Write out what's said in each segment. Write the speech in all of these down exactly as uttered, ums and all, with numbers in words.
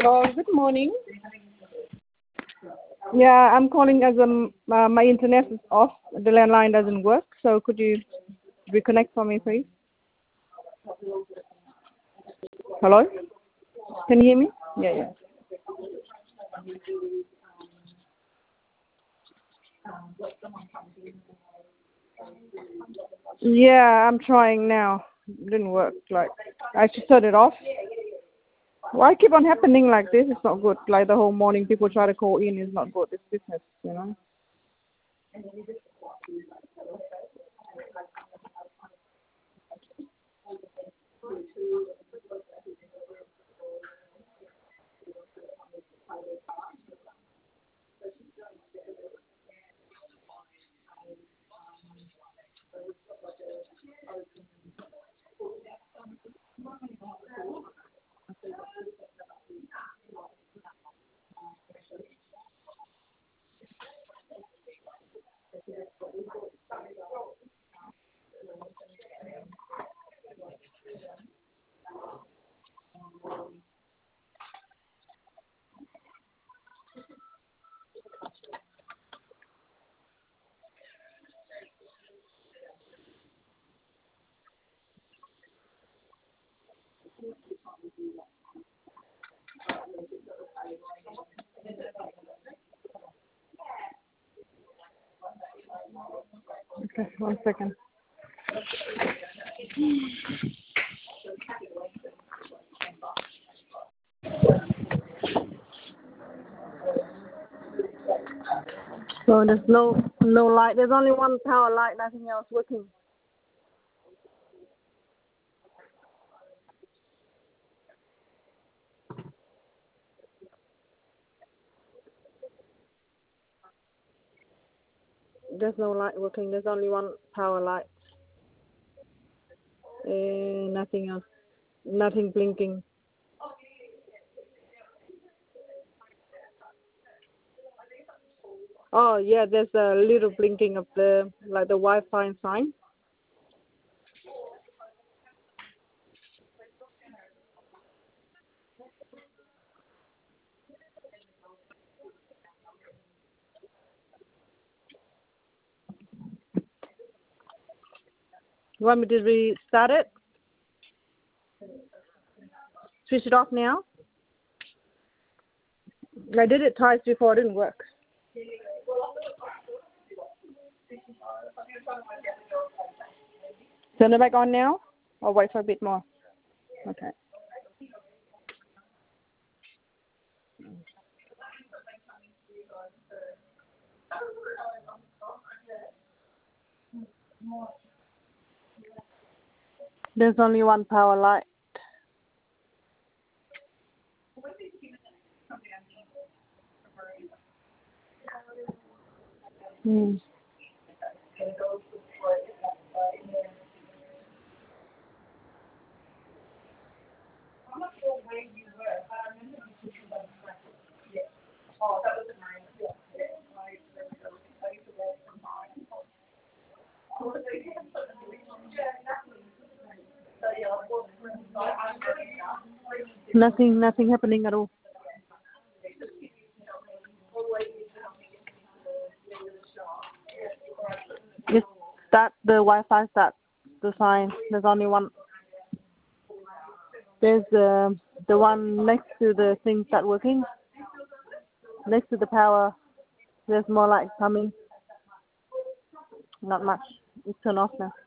Hello, good morning. Yeah, I'm calling as um, uh, my internet is off. The landline doesn't work. So could you reconnect for me, please? Hello? Can you hear me? Yeah, yeah. Yeah, I'm trying now. Didn't work. Like I should shut it off. Why keep on happening like this? It's not good. Like the whole morning, people try to call in. It's not good. It's business, you know. Okay, one second. So there's no no light. There's only one power light. Nothing else working. There's no light working. There's only one power light. Uh, nothing else. Nothing blinking. Oh yeah, there's a little blinking of the like the Wi-Fi sign. You want me to restart it? Switch it off now? I did it twice before. It didn't work. Turn it back on now? Or wait for a bit more? Okay. There's only one power light. Hmm. Nothing, nothing happening at all. Just start the Wi-Fi, start the sign. There's only one. There's uh, the one next to the thing start working. Next to the power, there's more light coming. Not much. It's turned off now.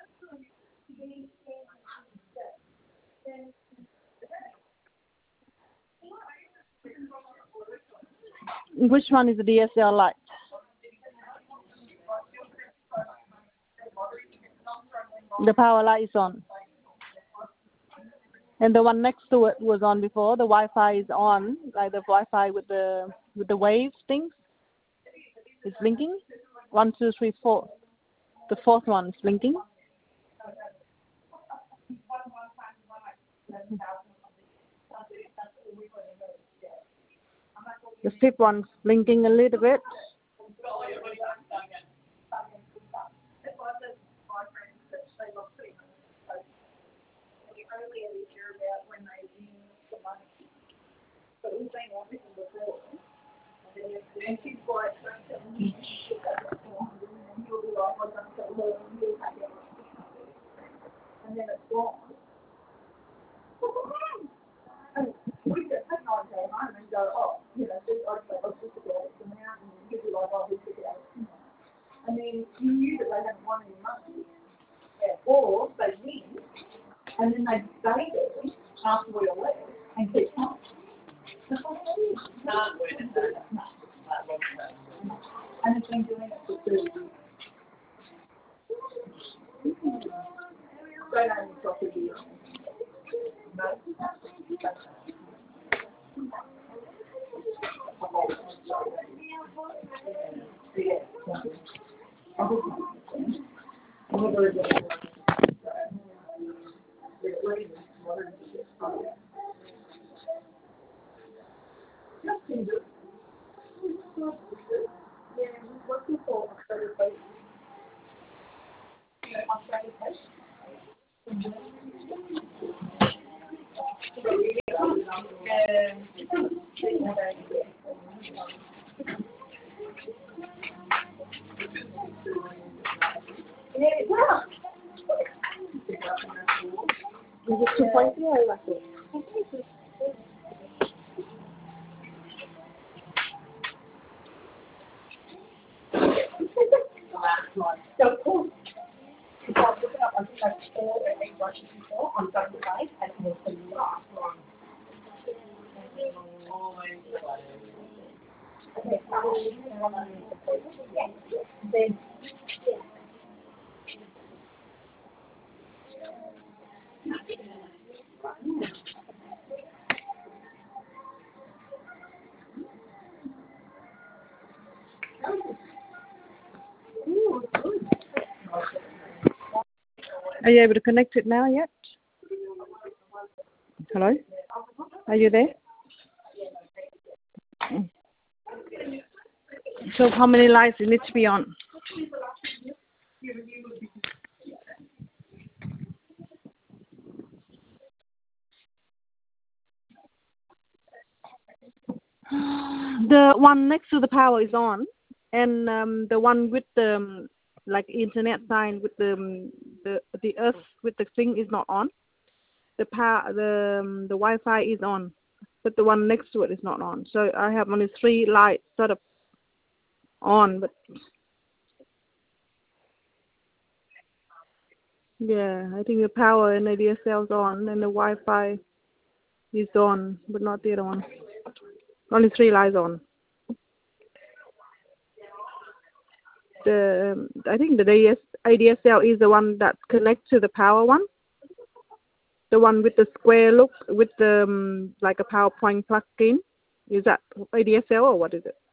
Which one is the D S L R light? The power light is on. And the one next to it was on before. The Wi-Fi is on, like the Wi-Fi with the with the waves things. It's blinking. One, two, three, four. The fourth one is blinking. The fifth one's blinking a little bit. Are you able to connect it now yet? Hello? Are you there? So how many lights it needs to be on? The one next to the power is on, and um, the one with the um, like internet sign with the um, the the earth with the thing is not on. The power the um, the Wi-Fi is on, but the one next to it is not on. So I have only three lights sort of on, but yeah, I think the power and the D S L is on, and the Wi-Fi is on, but not the other one. Only three lights on. The um, I think the D S L is the one that connects to the power one. The one with the square look with the um, like a PowerPoint plug-in. Is that A D S L or what is it?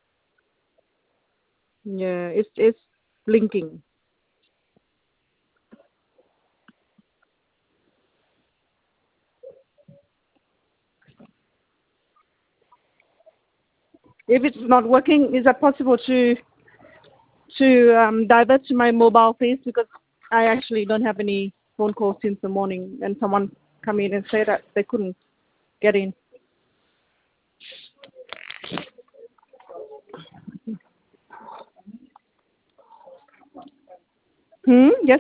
Yeah, it's it's blinking. If it's not working, is it possible to to um, divert to my mobile, please? Because I actually don't have any phone calls since the morning, and someone come in and say that they couldn't get in. Hmm. Yes.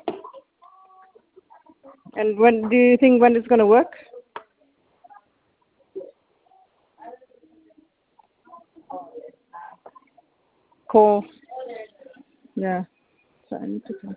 And when do you think when it's gonna work? Call. Yeah. So I need to call.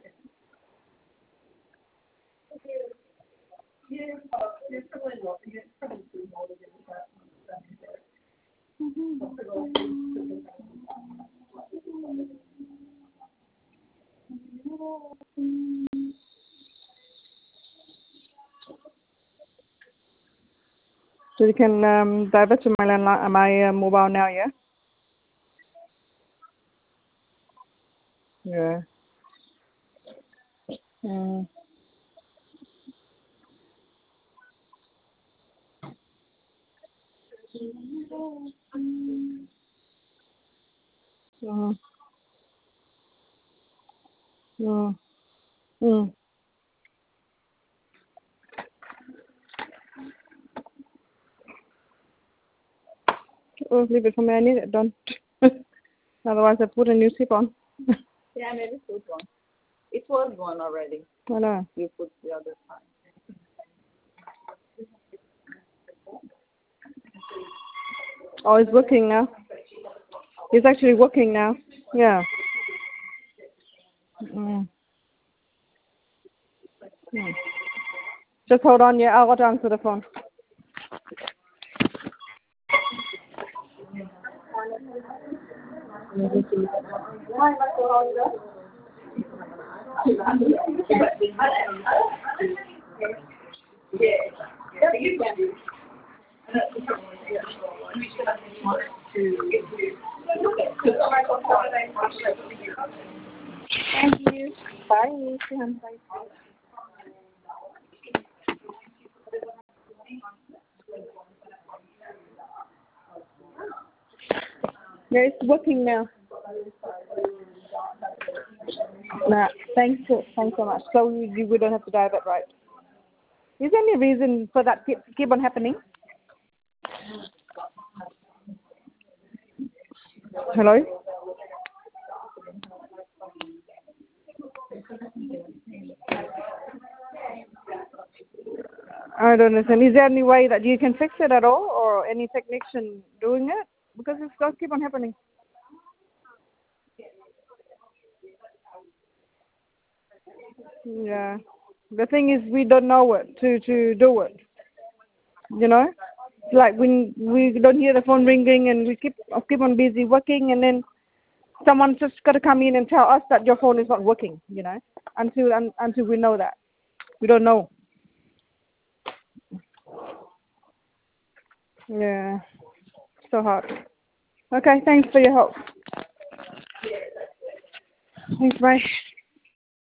So you can um, divert to my landline, my uh, mobile now, yeah? Yeah. Mm. Mm. Mm. Mm. oh, leave it for me. I need it done. Otherwise, I put a new zip on. Yeah, maybe put one. It was one already. I know. You put the other side. Oh, it's working now. It's actually working now. Yeah. Mm. Mm. Just hold on, yeah. I'll go to answer the phone. Thank you. Bye. Bye. Yeah, it's working now. Nah, thanks so, thanks so much. So we, we don't have to divert, right? Is there any reason for that keep, keep on happening? Hello? I don't understand. Is there any way that you can fix it at all, or any technician doing it? Because it's going to keep on happening. Yeah. The thing is, we don't know it to to do it. You know, it's like when we don't hear the phone ringing and we keep keep on busy working, and then someone just got to come in and tell us that your phone is not working. You know, until un, until we know that, we don't know. Yeah, so hard. Okay, thanks for your help. Thanks, bye.